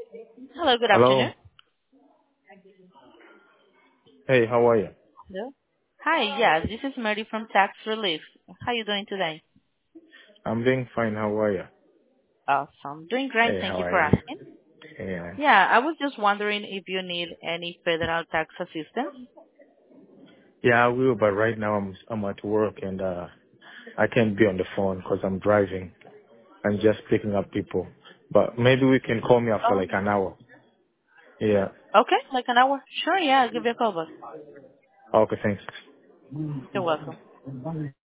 Hello, good Hello. afternoon. Hey, how are you? Hello. Hi, yes, this is Mary from Tax Relief. How are you doing today? I'm doing fine. How are you? Awesome. Doing great. Hey, Thank how you are for you? asking. Yeah. Yeah, I was just wondering if you need any federal tax assistance. Yeah, I will, but right now I'm at work and I can't be on the phone 'cause I'm driving and just picking up people. But maybe we can call me after Oh, like an hour. Yeah. okay, like an hour. Sure, yeah, I'll give you a call back. Okay, thanks. You're welcome.